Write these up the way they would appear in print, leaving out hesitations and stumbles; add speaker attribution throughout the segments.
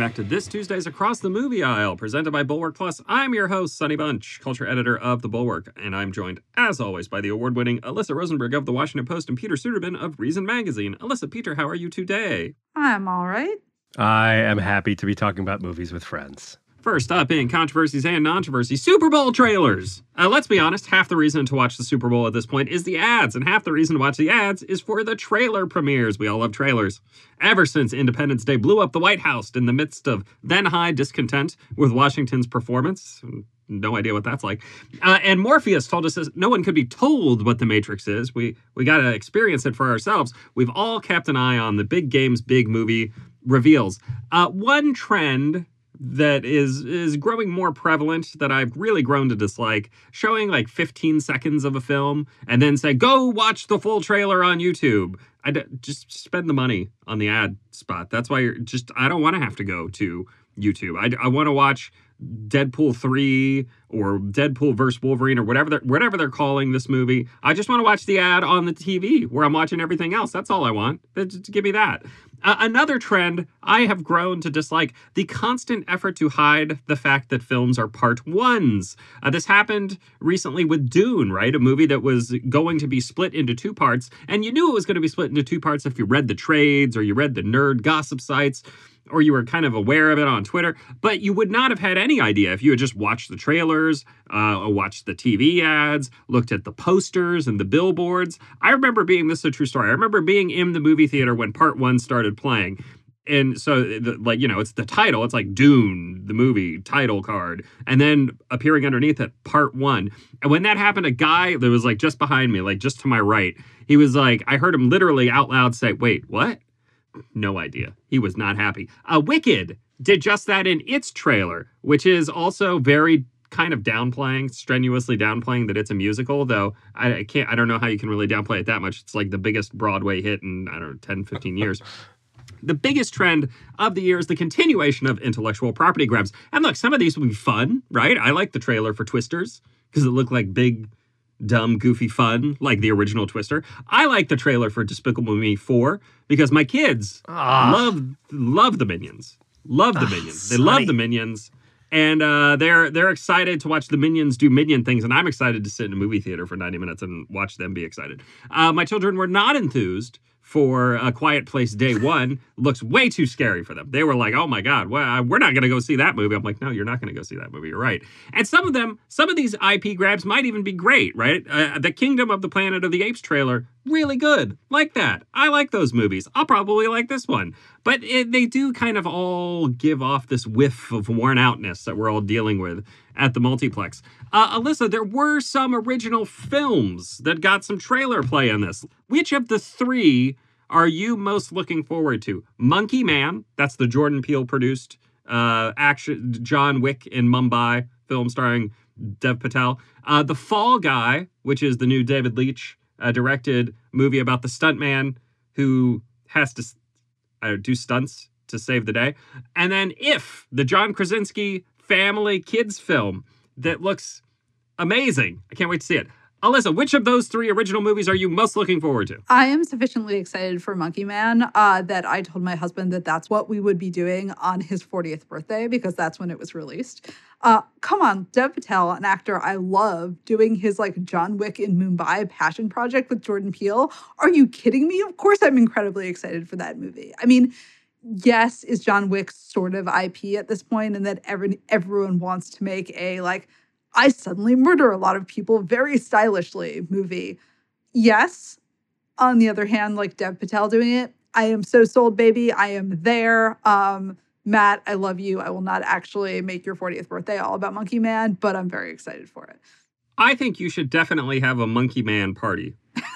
Speaker 1: back to this Tuesday's Across the Movie Aisle, presented by Bulwark Plus. I'm your host, Sonny Bunch, culture editor of The Bulwark, and I'm joined, as always, by the award-winning Alyssa Rosenberg of The Washington Post and Peter Suderman of Reason Magazine. Alyssa, Peter, how are you today?
Speaker 2: I'm all right.
Speaker 3: I am happy to be talking about movies with friends.
Speaker 1: First up in controversies and controversies, Super Bowl trailers. Let's be honest, half the reason to watch the Super Bowl at this point is the ads, and half the reason to watch the ads is for the trailer premieres. We all love trailers. Ever since Independence Day blew up the White House in the midst of then-high discontent with Washington's performance, no idea what that's like, and Morpheus told us no one could be told what The Matrix is. We got to experience it for ourselves. We've all kept an eye on the big games, big movie reveals. One trend that is growing more prevalent that I've really grown to dislike, showing like 15 seconds of a film and then say, go watch the full trailer on YouTube. Just spend the money on the ad spot. That's why I don't want to have to go to YouTube. I want to watch Deadpool 3 or Deadpool vs. Wolverine or whatever they're calling this movie. I just want to watch the ad on the TV where I'm watching everything else. That's all I want. Just give me that. Another trend I have grown to dislike, the constant effort to hide the fact that films are part ones. This happened recently with Dune, right? A movie that was going to be split into two parts. And you knew it was going to be split into two parts if you read the trades or you read the nerd gossip sites, or you were kind of aware of it on Twitter, but you would not have had any idea if you had just watched the trailers, watched the TV ads, looked at the posters and the billboards. I remember this is a true story. I remember being in the movie theater when part one started playing. And so, it's the title. It's like Dune, the movie title card, and then appearing underneath it, part one. And when that happened, a guy that was like just behind me, like just to my right, he was like, I heard him literally out loud say, wait, what? No idea. He was not happy. Wicked did just that in its trailer, which is also very kind of strenuously downplaying that it's a musical, though I don't know how you can really downplay it that much. It's like the biggest Broadway hit in, 10, 15 years. The biggest trend of the year is the continuation of intellectual property grabs. And look, some of these will be fun, right? I like the trailer for Twisters because it looked like big, dumb, goofy fun, like the original Twister. I like the trailer for Despicable Me 4 because my kids love the Minions. Love the Minions. They love the Minions. And they're excited to watch the Minions do Minion things, and I'm excited to sit in a movie theater for 90 minutes and watch them be excited. My children were not enthused for A Quiet Place Day One. Looks way too scary for them. They were like, oh my God, well, we're not going to go see that movie. I'm like, no, you're not going to go see that movie. You're right. And some of these IP grabs might even be great, right? The Kingdom of the Planet of the Apes trailer, really good. Like that. I like those movies. I'll probably like this one. But they do kind of all give off this whiff of worn outness that we're all dealing with at the multiplex. Alyssa, there were some original films that got some trailer play in this. Which of the three are you most looking forward to? Monkey Man, that's the Jordan Peele produced action John Wick in Mumbai film starring Dev Patel. The Fall Guy, which is the new David Leitch directed movie about the stuntman who has to do stunts to save the day. And then If, the John Krasinski family kids film that looks amazing. I can't wait to see it. Alyssa, which of those three original movies are you most looking forward to?
Speaker 2: I am sufficiently excited for Monkey Man that I told my husband that that's what we would be doing on his 40th birthday because that's when it was released. Come on, Dev Patel, an actor I love, doing his like John Wick in Mumbai passion project with Jordan Peele. Are you kidding me? Of course I'm incredibly excited for that movie. I mean, yes, is John Wick sort of IP at this point, and that everyone wants to make a like I suddenly murder a lot of people very stylishly movie. Yes. On the other hand, like Dev Patel doing it, I am so sold, baby. I am there. Matt, I love you. I will not actually make your 40th birthday all about Monkey Man, but I'm very excited for it.
Speaker 1: I think you should definitely have a Monkey Man party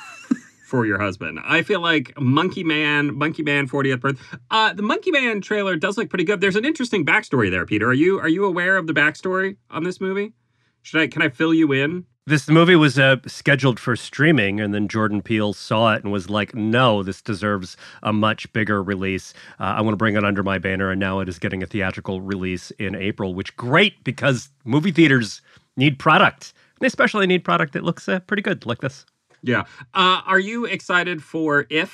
Speaker 1: for your husband. I feel like Monkey Man 40th birthday. The Monkey Man trailer does look pretty good. There's an interesting backstory there, Peter. Are you aware of the backstory on this movie? Can I fill you in?
Speaker 3: This movie was scheduled for streaming, and then Jordan Peele saw it and was like, no, this deserves a much bigger release. I want to bring it under my banner, and now it is getting a theatrical release in April, which great, because movie theaters need product. They especially need product that looks pretty good, like this.
Speaker 1: Yeah. Are you excited for If,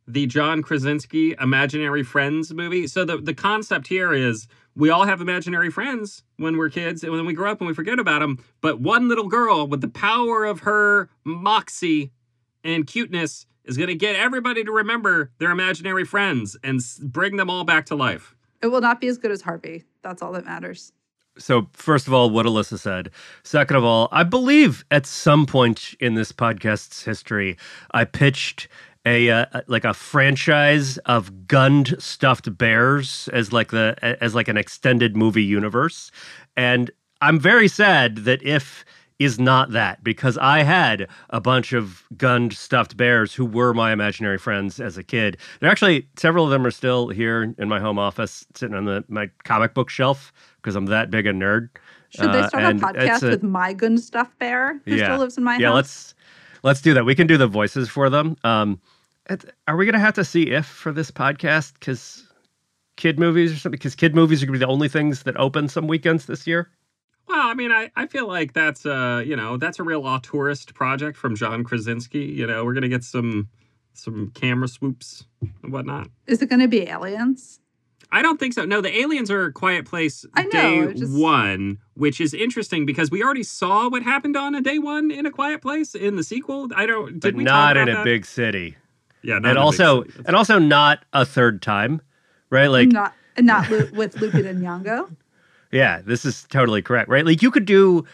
Speaker 1: the John Krasinski Imaginary Friends movie. So the concept here is we all have imaginary friends when we're kids and when we grow up and we forget about them. But one little girl with the power of her moxie and cuteness is going to get everybody to remember their imaginary friends and bring them all back to life.
Speaker 2: It will not be as good as Harvey. That's all that matters.
Speaker 3: So, first of all, what Alyssa said. Second of all, I believe at some point in this podcast's history, I pitched a franchise of gunned stuffed bears as an extended movie universe, and I'm very sad that If is not that, because I had a bunch of gunned stuffed bears who were my imaginary friends as a kid. They're actually, several of them are still here in my home office, sitting on my comic book shelf, because I'm that big a nerd.
Speaker 2: Should they start a podcast with my gun stuffed bear who still lives in my house?
Speaker 3: Yeah, let's do that. We can do the voices for them. Are we going to have to see If for this podcast? Because kid movies or something? Because kid movies are going to be the only things that open some weekends this year?
Speaker 1: Well, I mean, I feel like that's a real auteurist project from John Krasinski. You know, we're going to get some camera swoops and whatnot.
Speaker 2: Is it going to be aliens?
Speaker 1: I don't think so. No, the aliens are A Quiet Place one, which is interesting because we already saw what happened on a day one in A Quiet Place in the sequel.
Speaker 3: But not in a big city.
Speaker 1: Yeah,
Speaker 3: and also not a third time, right? Like
Speaker 2: not with Lupita Nyong'o.
Speaker 3: Yeah, this is totally correct, right? Like you could do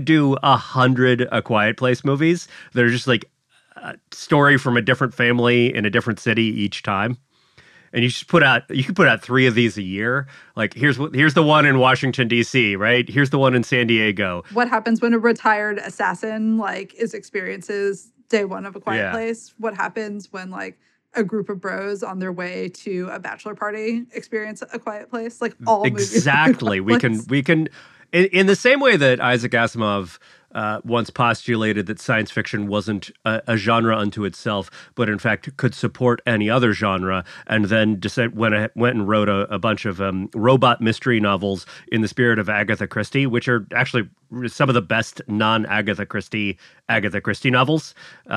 Speaker 3: 100 A Quiet Place movies that are just like a story from a different family in a different city each time. And you could put out 3 of these a year. Like here's the one in Washington D.C., right? Here's the one in San Diego.
Speaker 2: What happens when a retired assassin experiences day one of A Quiet Place? What happens when a group of bros on their way to a bachelor party experience A Quiet Place? All
Speaker 3: exactly. We can in the same way that Isaac Asimov once postulated that science fiction wasn't a genre unto itself, but in fact could support any other genre, and then went and wrote a bunch of robot mystery novels in the spirit of Agatha Christie, which are actually some of the best non-Agatha Christie novels.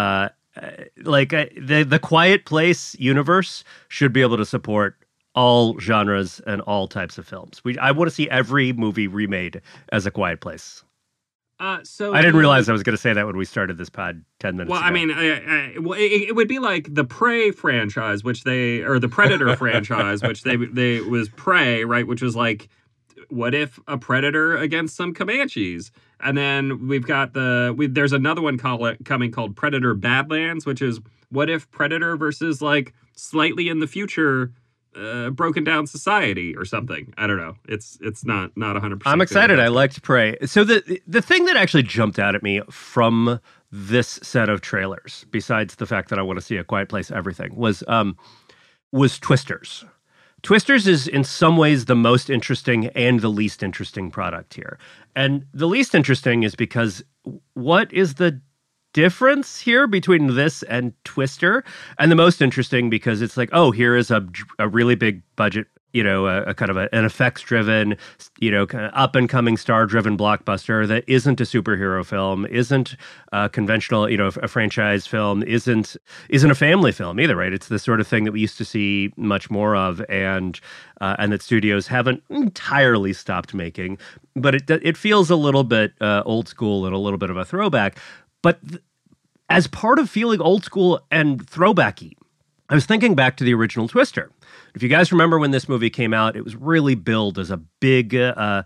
Speaker 3: The Quiet Place universe should be able to support all genres and all types of films. I want to see every movie remade as A Quiet Place.
Speaker 1: So
Speaker 3: I didn't realize I was going to say that when we started this pod 10 minutes ago.
Speaker 1: I mean, it would be like the Prey franchise, or the Predator franchise, which they was Prey, right? Which was like, what if a predator against some Comanches? And then we've got there's another one coming called Predator Badlands, which is what if Predator versus slightly in the future broken down society or something. I don't know. It's not 100%.
Speaker 3: I'm excited. I liked Prey. So the thing that actually jumped out at me from this set of trailers, besides the fact that I want to see A Quiet Place everything, was Twisters. Twisters is in some ways the most interesting and the least interesting product here. And the least interesting is because what is the difference here between this and Twister? And the most interesting because it's here is a really big budget, a kind of an effects-driven, kind of up-and-coming star-driven blockbuster that isn't a superhero film, isn't a conventional, a franchise film, isn't a family film either, right? It's the sort of thing that we used to see much more of, and that studios haven't entirely stopped making. But it feels a little bit old school and a little bit of a throwback. But as part of feeling old school and throwbacky, I was thinking back to the original Twister. If you guys remember when this movie came out, it was really billed as a big, a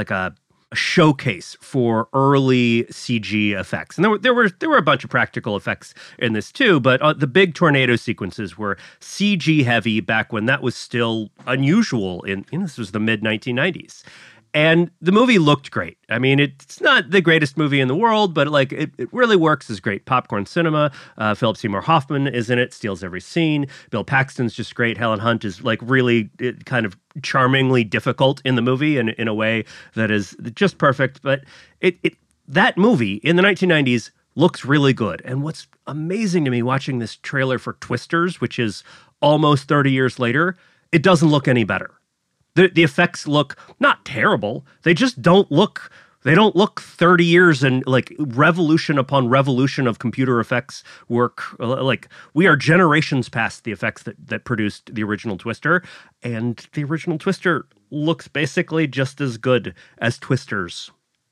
Speaker 3: showcase for early CG effects. And there were a bunch of practical effects in this too, but the big tornado sequences were CG heavy back when that was still unusual. This was the mid 1990s. And the movie looked great. I mean, it's not the greatest movie in the world, but it really works as great popcorn cinema. Philip Seymour Hoffman is in it, steals every scene. Bill Paxton's just great. Helen Hunt is really kind of charmingly difficult in the movie in a way that is just perfect. But that movie in the 1990s looks really good. And what's amazing to me watching this trailer for Twisters, which is almost 30 years later, it doesn't look any better. The effects look not terrible. They just don't look They don't look 30 years and like revolution upon revolution of computer effects work. Like we are generations past the effects that produced the original Twister, and the original Twister looks basically just as good as Twisters.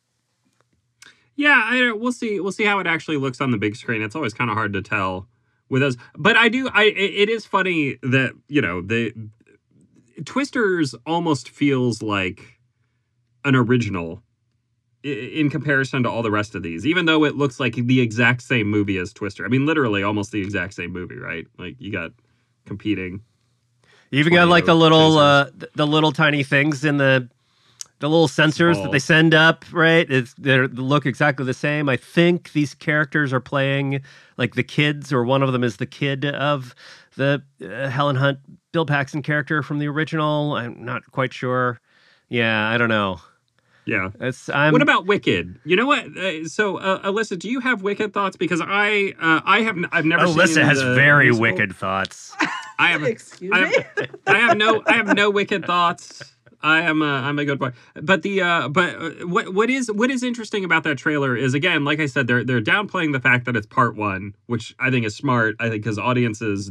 Speaker 1: Yeah, we'll see. We'll see how it actually looks on the big screen. It's always kind of hard to tell with those. But it is funny that, the Twisters almost feels like an original in comparison to all the rest of these, even though it looks like the exact same movie as Twister. I mean, literally almost the exact same movie, right? Like you got competing.
Speaker 3: You even got like the little tiny things in the little sensors that they send up, right? They look exactly the same. I think these characters are playing like the kids, or one of them is the kid of the Helen Hunt, Bill Paxton character from the original. I'm not quite sure. Yeah, I don't know.
Speaker 1: Yeah. What about Wicked? You know what? So, Alyssa, do you have Wicked thoughts? Because I've never seen
Speaker 3: Alyssa has very
Speaker 1: musical.
Speaker 3: Wicked thoughts.
Speaker 2: Excuse me?
Speaker 1: I have no Wicked thoughts. I'm a good boy. But what is interesting about that trailer is, again, like I said, they're downplaying the fact that it's part one, which I think is smart. I think because audiences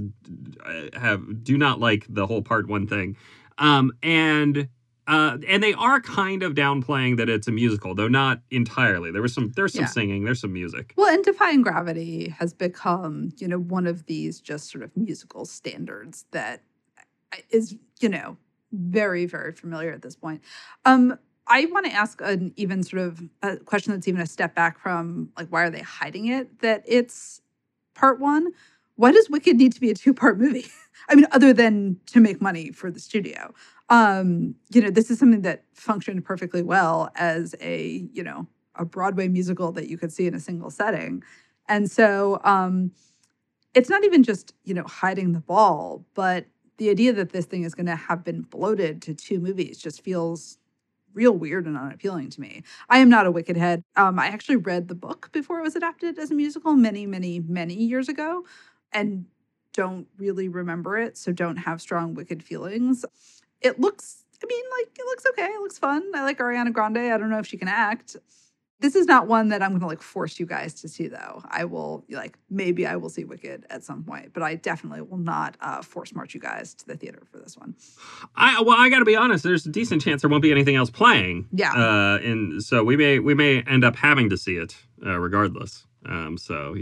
Speaker 1: do not like the whole part one thing, and they are kind of downplaying that it's a musical, though not entirely. There's some singing, there's some music.
Speaker 2: Well, and Defying Gravity has become, one of these just sort of musical standards that is, very, very familiar at this point. I want to ask an even sort of a question that's even a step back from like, why are they hiding it? That it's part one. Why does Wicked need to be a 2-part movie? I mean, other than to make money for the studio. This is something that functioned perfectly well as a Broadway musical that you could see in a single setting. And so it's not even just, hiding the ball, but the idea that this thing is going to have been bloated to 2 movies just feels real weird and unappealing to me. I am not a Wicked head. I actually read the book before it was adapted as a musical many, many, many years ago and don't really remember it, so don't have strong Wicked feelings. It looks okay. It looks fun. I like Ariana Grande. I don't know if she can act. This is not one that I'm going to force you guys to see, though. I will maybe I will see Wicked at some point, but I definitely will not force march you guys to the theater for this one.
Speaker 1: I got to be honest. There's a decent chance there won't be anything else playing.
Speaker 2: Yeah.
Speaker 1: And so we may end up having to see it regardless. So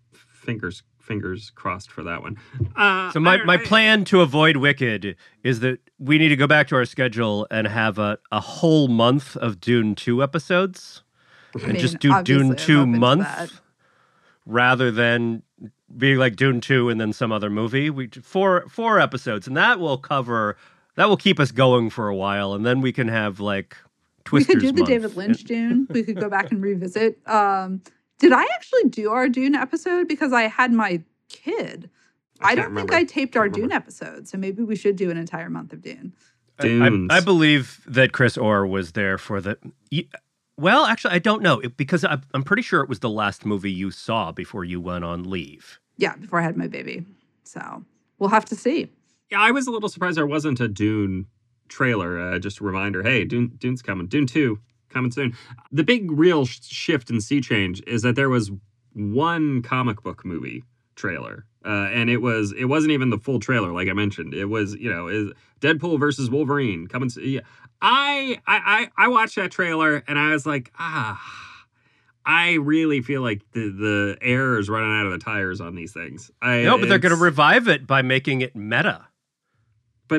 Speaker 1: fingers crossed for that one.
Speaker 3: So my plan to avoid Wicked is that we need to go back to our schedule and have a whole month of Dune 2 episodes. And just do Dune 2 month rather than being like Dune 2 and then some other movie. Four episodes, and that will keep us going for a while, and then we can have like Twisters.
Speaker 2: We could do the
Speaker 3: month.
Speaker 2: David Lynch Dune. We could go back and revisit. Did I actually do our Dune episode? Because I had my kid. I don't think I taped our Dune episode, so maybe we should do an entire month of Dune.
Speaker 3: I believe that Chris Orr was there for the... Well, actually, I don't know, because I'm pretty sure it was the last movie you saw before you went on leave.
Speaker 2: Yeah, before I had my baby. So we'll have to see.
Speaker 1: Yeah, I was a little surprised there wasn't a Dune trailer. Just a reminder, hey, Dune's coming. Dune 2 coming soon. The big real shift and sea change is that there was one comic book movie trailer. And it wasn't even the full trailer, like I mentioned. It was, is Deadpool versus Wolverine coming. Yeah. I watched that trailer and I was like, I really feel like the air is running out of the tires on these things.
Speaker 3: No, but they're going to revive it by making it meta.
Speaker 1: But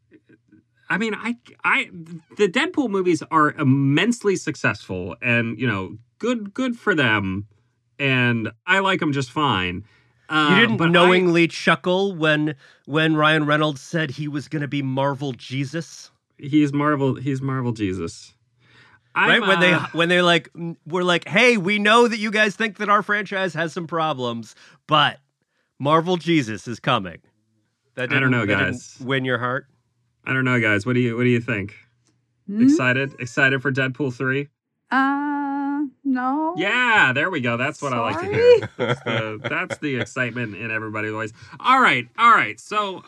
Speaker 1: the Deadpool movies are immensely successful and, good for them. And I like them just fine.
Speaker 3: You didn't knowingly chuckle when Ryan Reynolds said he was going to be Marvel Jesus?
Speaker 1: He's Marvel Jesus.
Speaker 3: Right? When they we're like, hey, we know that you guys think that our franchise has some problems, but Marvel Jesus is coming.
Speaker 1: I don't know, guys.
Speaker 3: Didn't win your heart?
Speaker 1: I don't know, guys. What do you think? Excited for Deadpool 3?
Speaker 2: Not No.
Speaker 1: Yeah, there we go. That's what I like to hear. That's the excitement in everybody's voice. All right. So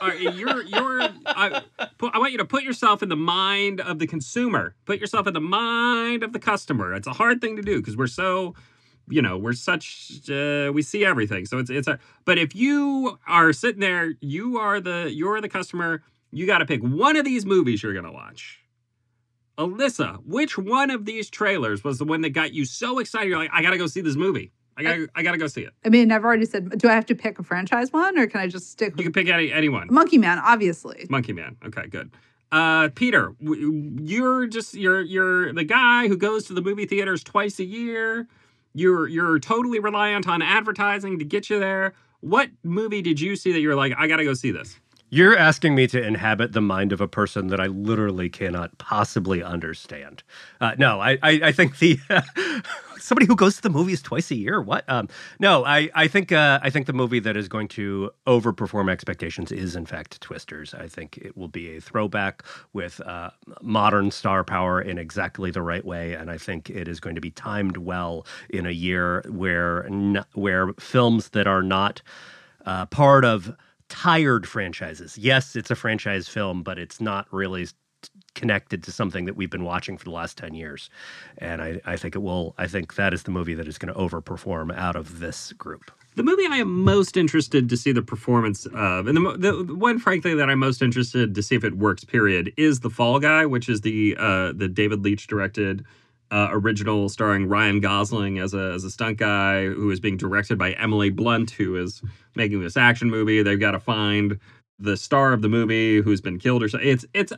Speaker 1: I want you to put yourself in the mind of the consumer. Put yourself in the mind of the customer. It's a hard thing to do because we're so, we see everything. So but if you are sitting there, you're the customer. You got to pick one of these movies you're gonna watch. Alyssa, which one of these trailers was the one that got you so excited? You're like, I gotta go see this movie. I gotta go see it.
Speaker 2: I mean, I've already said, do I have to pick a franchise one, or can I just stick with...
Speaker 1: You can pick anyone.
Speaker 2: Monkey Man, obviously.
Speaker 1: Monkey Man. Okay, good. Peter, you're the guy who goes to the movie theaters twice a year. You're totally reliant on advertising to get you there. What movie did you see that you're like, I gotta go see this?
Speaker 3: You're asking me to inhabit the mind of a person that I literally cannot possibly understand. No, I think somebody who goes to the movies twice a year. What? No, I think the movie that is going to overperform expectations is in fact Twisters. I think it will be a throwback with modern star power in exactly the right way, and I think it is going to be timed well in a year where films that are not part of tired franchises. Yes, it's a franchise film, but it's not really connected to something that we've been watching for the last 10 years. And I think that is the movie that is going to overperform out of this group.
Speaker 1: The movie I am most interested to see the performance of, and the one, frankly, that I'm most interested to see if it works, period, is The Fall Guy, which is the David Leitch directed original starring Ryan Gosling as a stunt guy who is being directed by Emily Blunt, who is making this action movie. They've got to find the star of the movie who's been killed or something.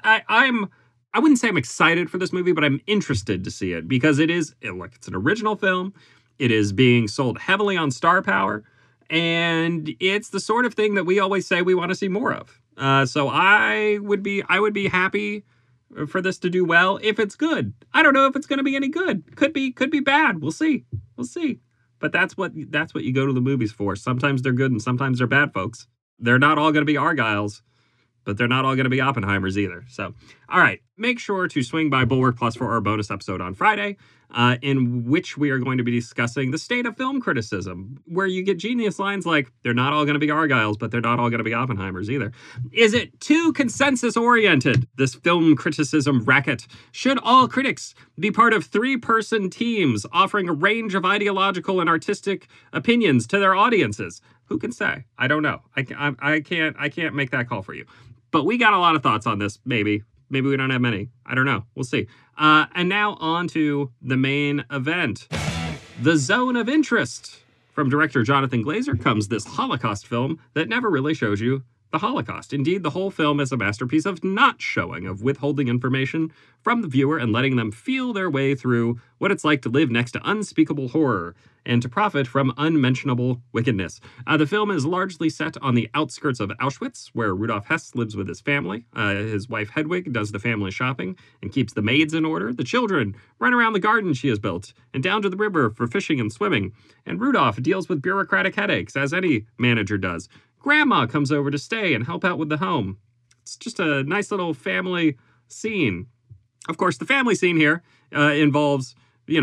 Speaker 1: I wouldn't say I'm excited for this movie, but I'm interested to see it because it's an original film. It is being sold heavily on star power, and it's the sort of thing that we always say we want to see more of. So I would be happy for this to do well if it's good. I don't know if it's going to be any good. Could be bad. We'll see. But that's what you go to the movies for. Sometimes they're good and sometimes they're bad, folks. They're not all going to be Argyles, but they're not all going to be Oppenheimers either. So, all right, make sure to swing by Bulwark Plus for our bonus episode on Friday, in which we are going to be discussing the state of film criticism, where you get genius lines like, they're not all going to be Argyles, but they're not all going to be Oppenheimers either. Is it too consensus-oriented, this film criticism racket? Should all critics be part of 3-person teams offering a range of ideological and artistic opinions to their audiences? Who can say? I don't know. I can't make that call for you. But we got a lot of thoughts on this, maybe. Maybe we don't have many. I don't know. We'll see. And now on to the main event. The Zone of Interest. From director Jonathan Glazer comes this Holocaust film that never really shows you the Holocaust. Indeed, the whole film is a masterpiece of not showing, of withholding information from the viewer and letting them feel their way through what it's like to live next to unspeakable horror and to profit from unmentionable wickedness. The film is largely set on the outskirts of Auschwitz, where Rudolf Hess lives with his family. His wife Hedwig does the family shopping and keeps the maids in order. The children run around the garden she has built and down to the river for fishing and swimming. And Rudolf deals with bureaucratic headaches, as any manager does. Grandma comes over to stay and help out with the home. It's just a nice little family scene. Of course, the family scene here involves,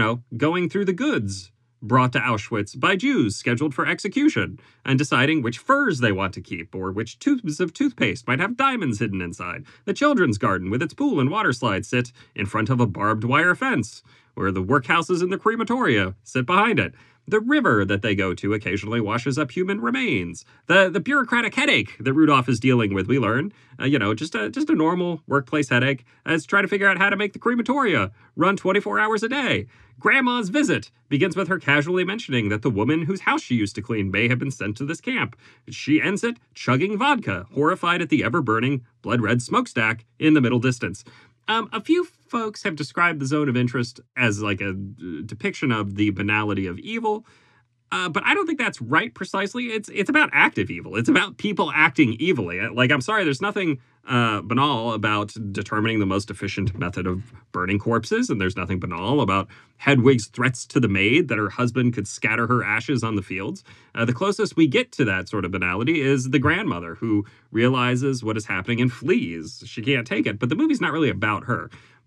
Speaker 1: going through the goods brought to Auschwitz by Jews scheduled for execution and deciding which furs they want to keep or which tubes of toothpaste might have diamonds hidden inside. The children's garden with its pool and water slide sit in front of a barbed wire fence, where the workhouses and the crematoria sit behind it. The river that they go to occasionally washes up human remains. The bureaucratic headache that Rudolph is dealing with, we learn, just a normal workplace headache, is trying to figure out how to make the crematoria run 24 hours a day. Grandma's visit begins with her casually mentioning that the woman whose house she used to clean may have been sent to this camp. She ends it chugging vodka, horrified at the ever-burning blood-red smokestack in the middle distance. A few folks have described the Zone of Interest as like a depiction of the banality of evil, but I don't think that's right precisely. It's about active evil. It's about people acting evilly. Like, I'm sorry, there's nothing banal about determining the most efficient method of burning corpses, and there's nothing banal about Hedwig's threats to the maid that her husband could scatter her ashes on the fields. The closest we get to that sort of banality is the grandmother, who realizes what is happening and flees. She can't take it, but the movie's not really about her.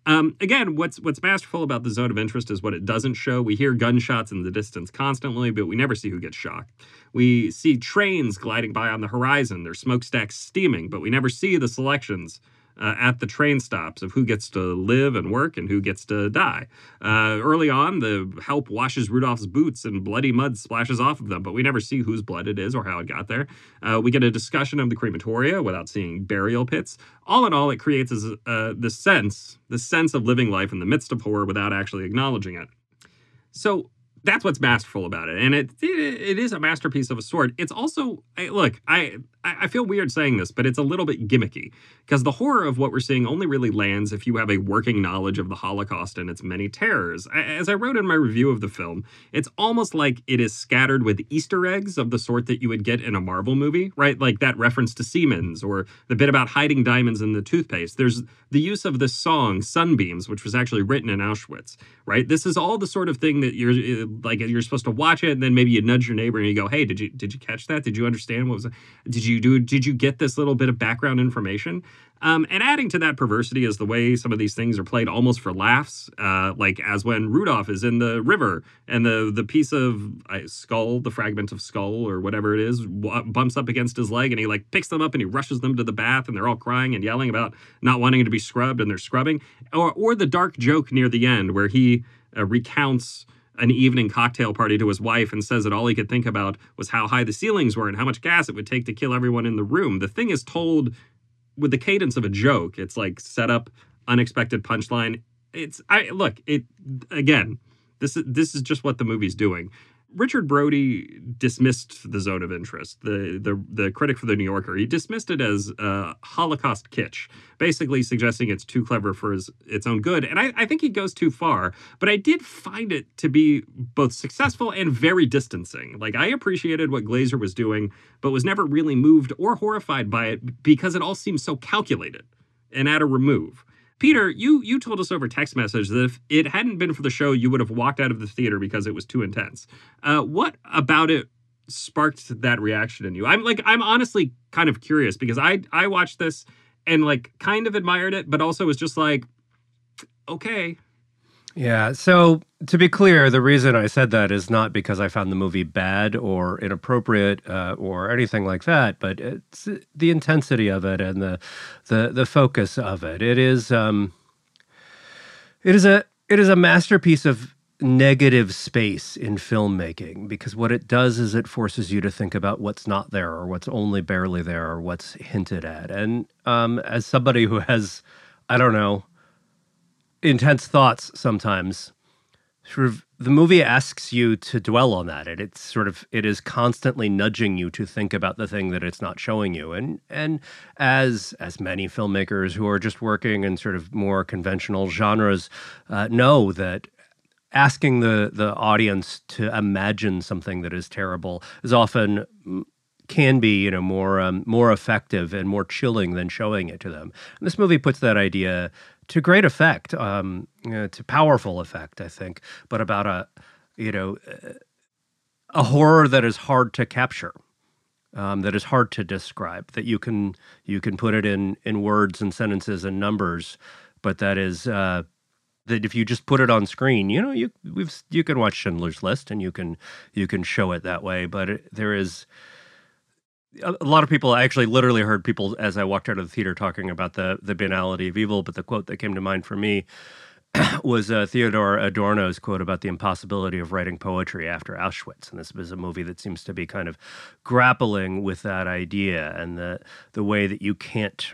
Speaker 1: Again, what's masterful about the zone of interest is what it doesn't show. We hear gunshots in the distance constantly, but we never see who gets shocked. We see trains gliding by on the horizon, their smokestacks steaming, but we never see the selections at the train stops of who gets to live and work and who gets to die. Early on, the help washes Rudolph's boots and bloody mud splashes off of them, but we never see whose blood it is or how it got there. We get a discussion of the crematoria without seeing burial pits. All in all, it creates this sense of living life in the midst of horror without actually acknowledging it. So that's what's masterful about it, and it is a masterpiece of a sort. It's also, look, I feel weird saying this, but it's a little bit gimmicky, because the horror of what we're seeing only really lands if you have a working knowledge of the Holocaust and its many terrors. As I wrote in my review of the film, it's almost like it is scattered with Easter eggs of the sort that you would get in a Marvel movie, right? Like that reference to Siemens, or the bit about hiding diamonds in the toothpaste. There's the use of this song, Sunbeams, which was actually written in Auschwitz, right? This is all the sort of thing that you're supposed to watch it, and then maybe you nudge your neighbor and you go, hey, did you catch that? Did you understand what was it? Did you get this little bit of background information? And adding to that perversity is the way some of these things are played almost for laughs, like as when Rudolph is in the river and the piece of skull, the fragment of skull or whatever it is, bumps up against his leg, and he like picks them up and he rushes them to the bath, and they're all crying and yelling about not wanting to be scrubbed, and they're scrubbing. Or the dark joke near the end where he recounts an evening cocktail party to his wife and says that all he could think about was how high the ceilings were and how much gas it would take to kill everyone in the room. The thing is told with the cadence of a joke. It's like set up, unexpected punchline. Again, this is just what the movie's doing. Richard Brody dismissed the zone of interest. The critic for The New Yorker, he dismissed it as Holocaust kitsch, basically suggesting it's too clever for its own good. And I think he goes too far, but I did find it to be both successful and very distancing. Like, I appreciated what Glazer was doing, but was never really moved or horrified by it because it all seems so calculated and at a remove. Peter, you told us over text message that if it hadn't been for the show, you would have walked out of the theater because it was too intense. What about it sparked that reaction in you? I'm honestly kind of curious, because I watched this and like kind of admired it, but also was just like, okay.
Speaker 3: Yeah, so to be clear, the reason I said that is not because I found the movie bad or inappropriate or anything like that, but it's the intensity of it and the focus of it. It is a masterpiece of negative space in filmmaking, because what it does is it forces you to think about what's not there, or what's only barely there, or what's hinted at. And as somebody who has, I don't know, intense thoughts sometimes, sort of the movie asks you to dwell on that. It is constantly nudging you to think about the thing that it's not showing you. And as many filmmakers who are just working in sort of more conventional genres know, that asking the audience to imagine something that is terrible is often can be, more effective and more chilling than showing it to them. And this movie puts that idea to great effect, to powerful effect, I think, but about a horror that is hard to capture, that is hard to describe, that you can put it in words and sentences and numbers, but that is that if you just put it on screen, you can watch Schindler's List and you can show it that way, but there is a lot of people. I actually literally heard people as I walked out of the theater talking about the banality of evil, but the quote that came to mind for me was Theodor Adorno's quote about the impossibility of writing poetry after Auschwitz. And this was a movie that seems to be kind of grappling with that idea, and the way that you can't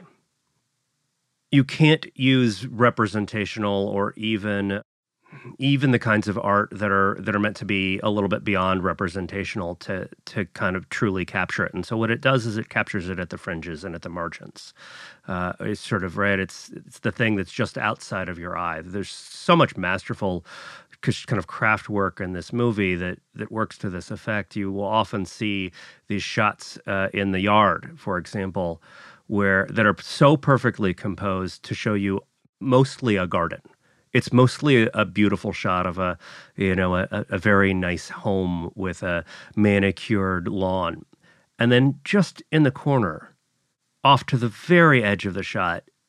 Speaker 3: use representational or even the kinds of art that are meant to be a little bit beyond representational to kind of truly capture it. And so what it does is it captures it at the fringes and at the margins. It's sort of, right, it's the thing that's just outside of your eye. There's so much masterful kind of craft work in this movie that works to this effect. You will often see these shots in the yard, for example, that are so perfectly composed to show you mostly a garden. It's mostly a beautiful shot of a very nice home with a manicured lawn. And then just in the corner, off to the very edge of the shot,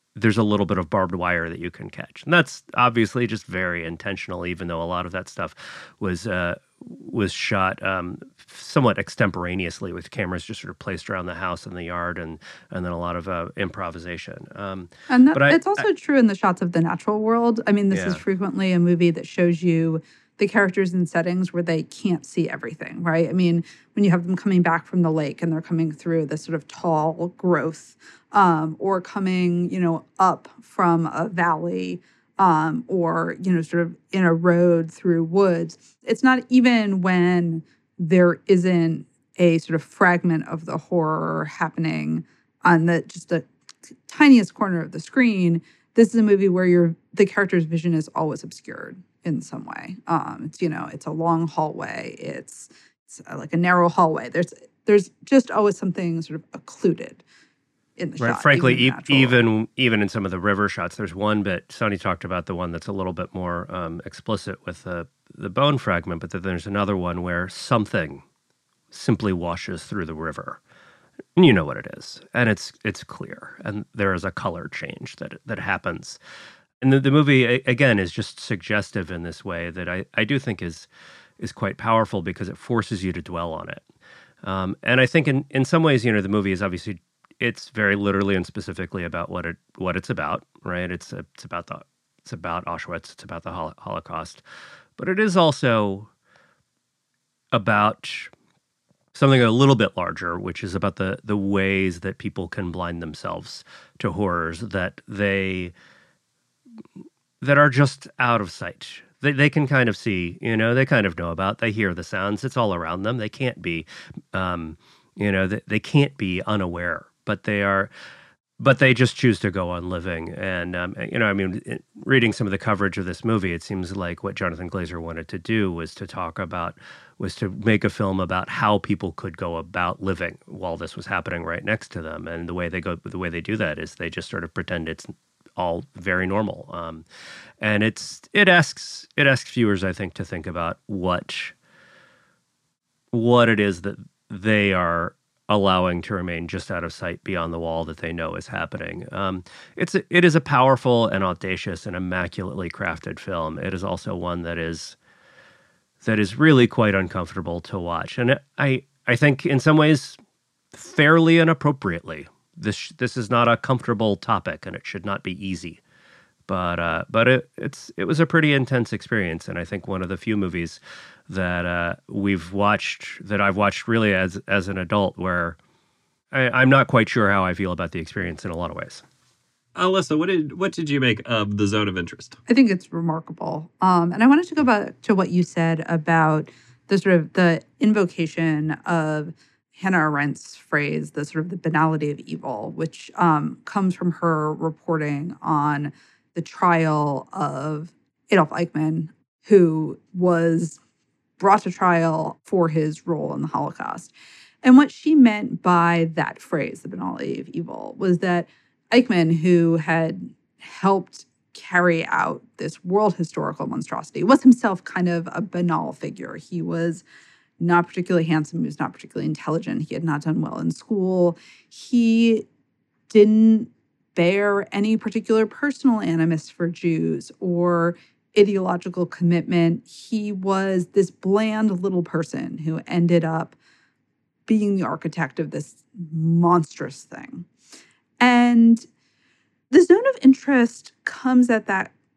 Speaker 3: there's a little bit of barbed wire that you can catch. And that's obviously just very intentional, even though a lot of that stuff was shot somewhat extemporaneously with cameras just sort of placed around the house and the yard, and then a lot of improvisation.
Speaker 2: And
Speaker 3: But
Speaker 2: it's also true in the shots of the natural world. I mean, this is
Speaker 3: Yeah.
Speaker 2: frequently a movie that shows you the characters in settings where they can't see everything, right? I mean, when you have them coming back from the lake and they're coming through this sort of tall growth, or coming, up from a valley, or, sort of in a road through woods. It's not even when there isn't a sort of fragment of the horror happening on the tiniest corner of the screen. This is a movie where the character's vision is always obscured in some way. It's a long hallway. It's like a narrow hallway. There's just always something sort of occluded in the
Speaker 3: Right.
Speaker 2: shot.
Speaker 3: Frankly,
Speaker 2: in the natural world.
Speaker 3: even in some of the river shots, there's one bit. Sonny talked about the one that's a little bit more explicit with the bone fragment, but then there's another one where something simply washes through the river. And you know what it is, and it's clear, and there is a color change that happens. And the movie again is just suggestive in this way that I do think is quite powerful because it forces you to dwell on it. And I think in some ways, the movie is obviously, it's very literally and specifically about what it's about, right? It's about Auschwitz, it's about the Holocaust, but it is also about something a little bit larger, which is about the ways that people can blind themselves to horrors that are just out of sight. They can kind of see, they kind of know about, they hear the sounds, it's all around them. They can't be, they can't be unaware, but they just choose to go on living. And, reading some of the coverage of this movie, it seems like what Jonathan Glazer wanted to do was to make a film about how people could go about living while this was happening right next to them. And the way they do that is they just sort of pretend it's all very normal. And it asks viewers, I think, to think about what it is that they are allowing to remain just out of sight beyond the wall that they know is happening. It is a powerful and audacious and immaculately crafted film. It is also one that is really quite uncomfortable to watch. And I think in some ways fairly inappropriately. This is not a comfortable topic, and it should not be easy. But it was a pretty intense experience, and I think one of the few movies that I've watched really as an adult where I'm not quite sure how I feel about the experience in a lot of ways.
Speaker 1: Alyssa, what did you make of The Zone of Interest?
Speaker 2: I think it's remarkable. And I wanted to go back to what you said about the invocation of Hannah Arendt's phrase, the sort of the banality of evil, which comes from her reporting on the trial of Adolf Eichmann, who was brought to trial for his role in the Holocaust. And what she meant by that phrase, the banality of evil, was that Eichmann, who had helped carry out this world historical monstrosity, was himself kind of a banal figure. He was not particularly handsome. He was not particularly intelligent. He had not done well in school. He didn't bear any particular personal animus for Jews or ideological commitment. He was this bland little person who ended up being the architect of this monstrous thing. And the zone of interest comes at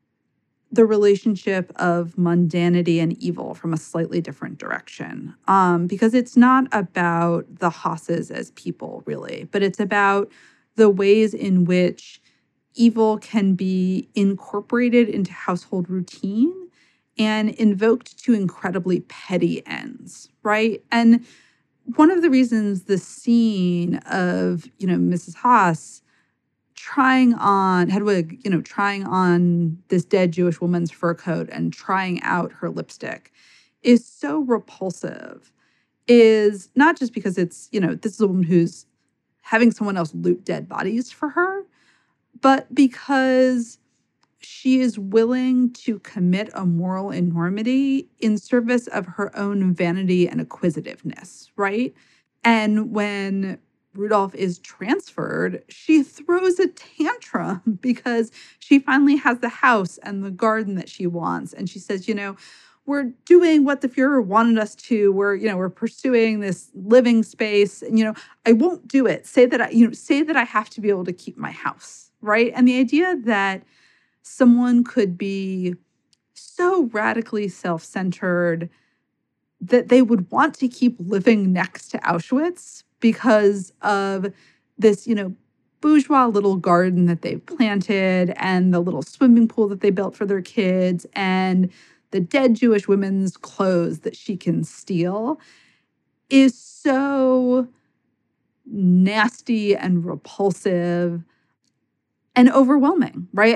Speaker 2: the relationship of mundanity and evil from a slightly different direction. Because it's not about the Hasses as people, really, but it's about the ways in which evil can be incorporated into household routine and invoked to incredibly petty ends, right? And one of the reasons the scene of, Mrs. Haas Hedwig, trying on this dead Jewish woman's fur coat and trying out her lipstick is so repulsive is not just because it's, this is a woman who's having someone else loot dead bodies for her, but because she is willing to commit a moral enormity in service of her own vanity and acquisitiveness, right? And when Rudolph is transferred, she throws a tantrum because she finally has the house and the garden that she wants. And she says, we're doing what the Fuhrer wanted us to. We're pursuing this living space. And, I won't do it. Say that I have to be able to keep my house, right? And the idea that someone could be so radically self-centered that they would want to keep living next to Auschwitz because of this, bourgeois little garden that they've planted and the little swimming pool that they built for their kids and the dead Jewish women's clothes that she can steal is so nasty and repulsive and overwhelming, right?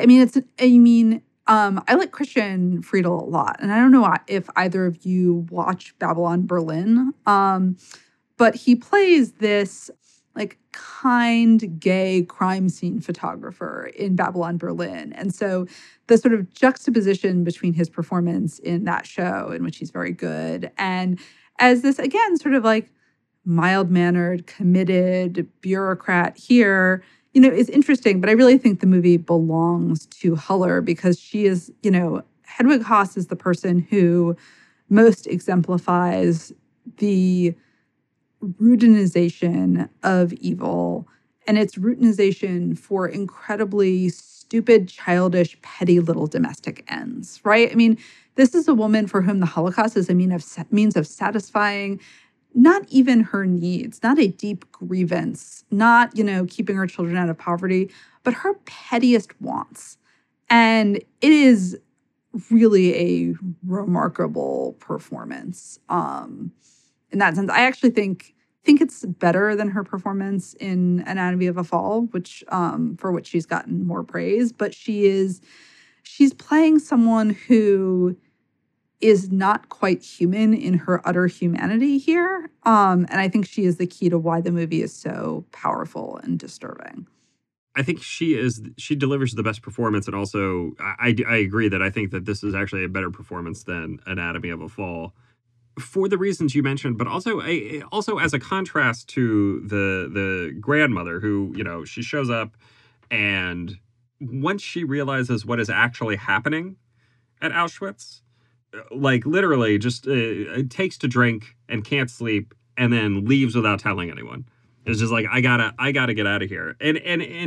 Speaker 2: I like Christian Friedel a lot, and I don't know if either of you watch Babylon Berlin, but he plays this like kind gay crime scene photographer in Babylon Berlin. And so the sort of juxtaposition between his performance in that show, in which he's very good, and as this, again, sort of like mild-mannered, committed bureaucrat here, is interesting. But I really think the movie belongs to Huller because she is, Hedwig Haas is the person who most exemplifies the routinization of evil, and it's routinization for incredibly stupid, childish, petty little domestic ends, right? I mean, this is a woman for whom the Holocaust is a means of satisfying not even her needs, not a deep grievance, not, keeping her children out of poverty, but her pettiest wants. And it is really a remarkable performance. In that sense, I actually think it's better than her performance in Anatomy of a Fall, which for which she's gotten more praise. But she's playing someone who is not quite human in her utter humanity here. And I think she is the key to why the movie is so powerful and disturbing.
Speaker 1: I think she delivers the best performance, and also I agree that I think that this is actually a better performance than Anatomy of a Fall, for the reasons you mentioned, but also as a contrast to the grandmother who, she shows up, and once she realizes what is actually happening at Auschwitz, like literally just takes to drink and can't sleep and then leaves without telling anyone. It's just like, I gotta get out of here. And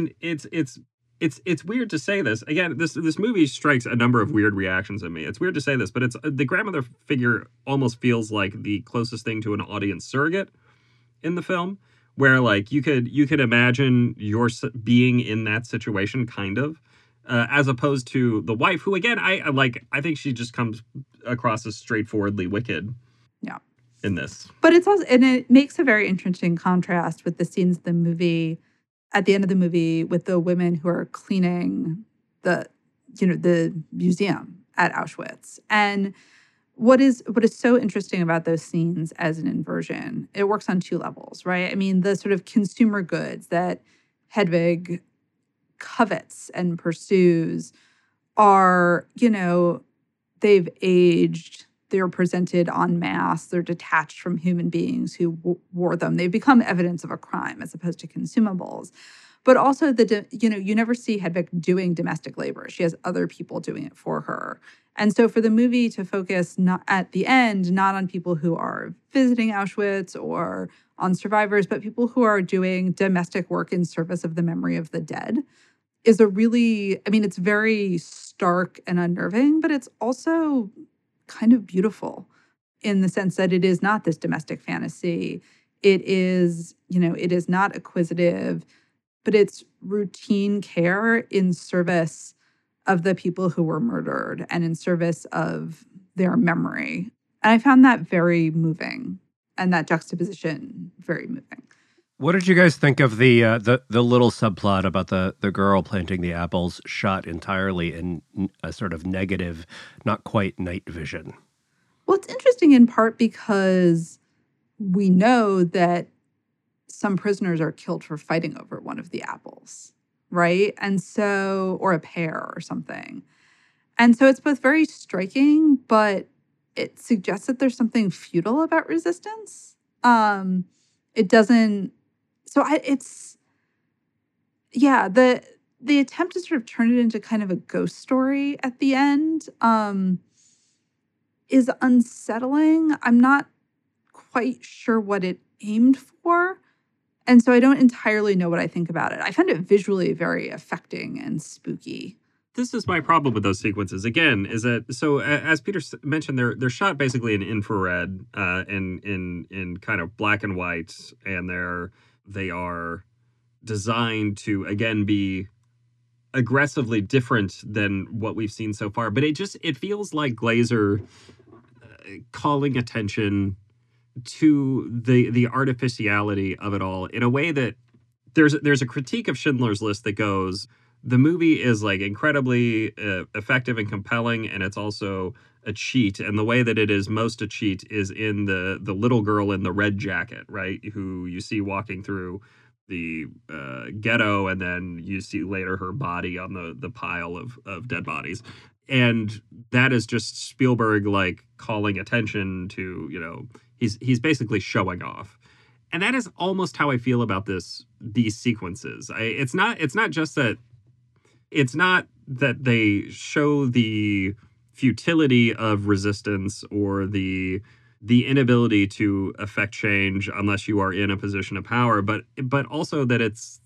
Speaker 1: it's weird to say this. Again, this movie strikes a number of weird reactions in me. It's weird to say this, but it's the grandmother figure almost feels like the closest thing to an audience surrogate in the film, where like you could imagine being in that situation, kind of, as opposed to the wife, who again I think she just comes across as straightforwardly wicked.
Speaker 2: Yeah.
Speaker 1: In this,
Speaker 2: but it's also, and it makes a very interesting contrast with the scenes of the movie. At the end of the movie, with the women who are cleaning the museum at Auschwitz. And what is so interesting about those scenes as an inversion, it works on two levels, right? I mean, the sort of consumer goods that Hedwig covets and pursues are, they've aged, they're presented en masse, they're detached from human beings who wore them. They've become evidence of a crime as opposed to consumables. But also, you never see Hedwig doing domestic labor. She has other people doing it for her. And so for the movie to focus not at the end, not on people who are visiting Auschwitz or on survivors, but people who are doing domestic work in service of the memory of the dead, is it's very stark and unnerving, but it's also kind of beautiful in the sense that it is not this domestic fantasy. It is, it is not acquisitive, but it's routine care in service of the people who were murdered and in service of their memory. And I found that very moving, and that juxtaposition very moving.
Speaker 3: What did you guys think of the little subplot about the girl planting the apples shot entirely in a sort of negative, not quite night vision?
Speaker 2: Well, it's interesting in part because we know that some prisoners are killed for fighting over one of the apples, right? And so, or a pear or something. And so it's both very striking, but it suggests that there's something futile about resistance. It doesn't it's yeah, the attempt to sort of turn it into kind of a ghost story at the end is unsettling. I'm not quite sure what it aimed for. And so I don't entirely know what I think about it. I found it visually very affecting and spooky.
Speaker 1: This is my problem with those sequences. Again, is that as Peter mentioned, they're shot basically in infrared, in kind of black and white, and they are designed to again be aggressively different than what we've seen so far. But it feels like Glazer calling attention to the artificiality of it all in a way that there's a critique of Schindler's List that goes, the movie is like incredibly effective and compelling, and it's also a cheat. And the way that it is most a cheat is in the little girl in the red jacket, right? Who you see walking through the ghetto, and then you see later her body on the pile of dead bodies. And that is just Spielberg like calling attention to, he's basically showing off. And that is almost how I feel about these sequences. It's not that they show the futility of resistance or the inability to affect change unless you are in a position of power, but also that it's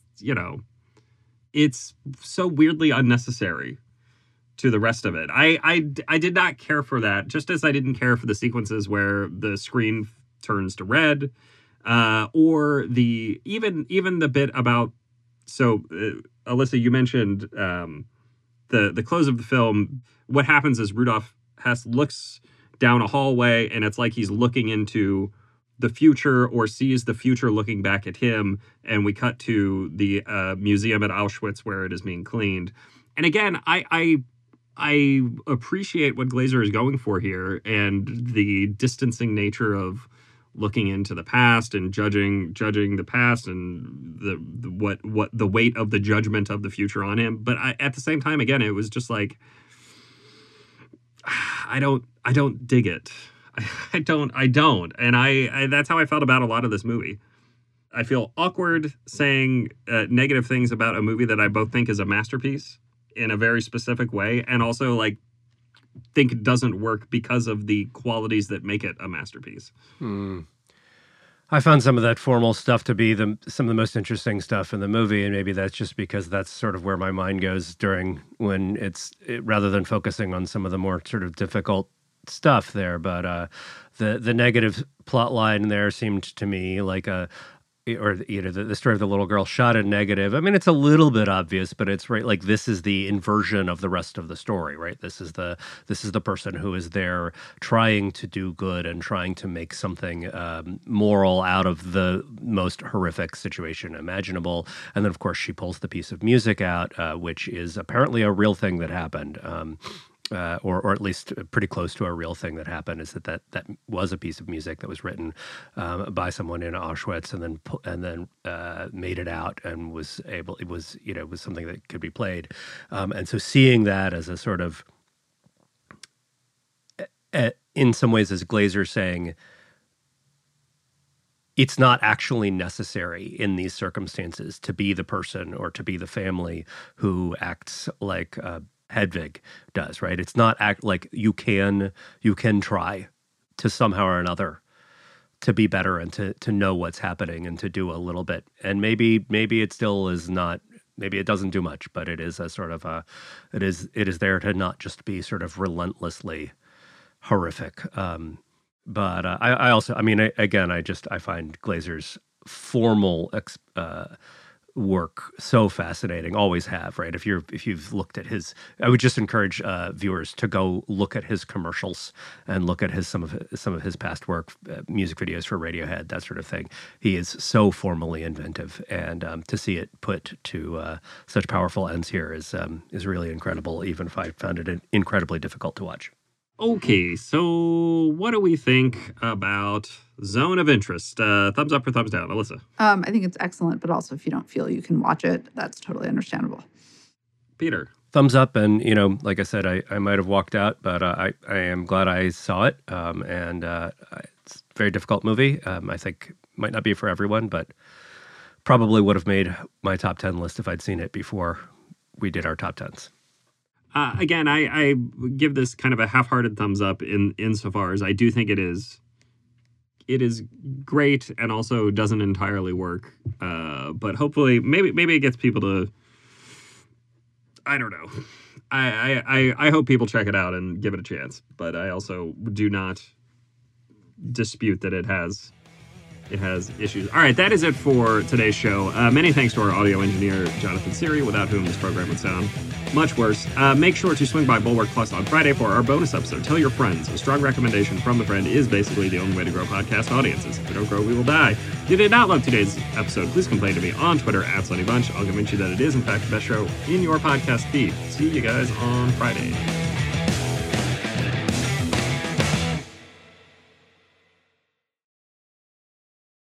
Speaker 1: so weirdly unnecessary to the rest of it. I did not care for that, just as I didn't care for the sequences where the screen turns to red, or even the bit about. So, Alyssa, you mentioned the close of the film. What happens is Rudolf Hess looks down a hallway, and it's like he's looking into the future or sees the future looking back at him. And we cut to the museum at Auschwitz where it is being cleaned. And again, I appreciate what Glazer is going for here and the distancing nature of looking into the past and judging the past and what the weight of the judgment of the future on him. But at the same time, again, it was just like, I don't dig it. I don't. And I that's how I felt about a lot of this movie. I feel awkward saying negative things about a movie that I both think is a masterpiece in a very specific way, and also like think it doesn't work because of the qualities that make it a masterpiece.
Speaker 3: I found some of that formal stuff to be some of the most interesting stuff in the movie, and maybe that's just because that's sort of where my mind goes when rather than focusing on some of the more sort of difficult stuff there. But the negative plot line there seemed to me like the story of the little girl shot in negative. I mean, it's a little bit obvious, but it's right. Like this is the inversion of the rest of the story, right? This is the person who is there trying to do good and trying to make something moral out of the most horrific situation imaginable. And then, of course, she pulls the piece of music out, which is apparently a real thing that happened. Or at least pretty close to a real thing that happened, is that was a piece of music that was written by someone in Auschwitz and then made it out and was something that could be played. And so seeing that as a sort of, in some ways, as Glazer saying, it's not actually necessary in these circumstances to be the person or to be the family who acts like Hedwig does, right? It's not like you can try to somehow or another to be better and to know what's happening and to do a little bit. And maybe it still is not, maybe it doesn't do much, but it is a sort of it is there to not just be sort of relentlessly horrific. But I also, I mean, I find Glazer's formal work so fascinating. Always have, right? If you've looked at his, I would just encourage viewers to go look at his commercials and look at some of his past work, music videos for Radiohead, that sort of thing. He is so formally inventive, and to see it put to such powerful ends here is really incredible. Even if I found it incredibly difficult to watch.
Speaker 1: Okay, so what do we think about Zone of Interest? Thumbs up or thumbs down, Alyssa?
Speaker 2: I think it's excellent, but also if you don't feel you can watch it, that's totally understandable.
Speaker 1: Peter?
Speaker 3: Thumbs up, and like I said, I might have walked out, but I am glad I saw it, and it's a very difficult movie. I think might not be for everyone, but Probably would have made my top 10 list if I'd seen it before we did our top 10s.
Speaker 1: Again, I give this kind of a half-hearted thumbs up insofar as I do think it is great and also doesn't entirely work. But hopefully, maybe it gets people to, I don't know. I hope people check it out and give it a chance. But I also do not dispute that it has issues. All right, that is it for today's show. Many thanks to our audio engineer, Jonathan Siri, without whom this program would sound much worse. Make sure to swing by Bulwark Plus on Friday for our bonus episode. Tell your friends. A strong recommendation from the friend is basically the only way to grow podcast audiences. If we don't grow, we will die. If you did not love today's episode, please complain to me on Twitter @SunnyBunch. I'll convince you that it is, in fact, the best show in your podcast feed. See you guys on Friday.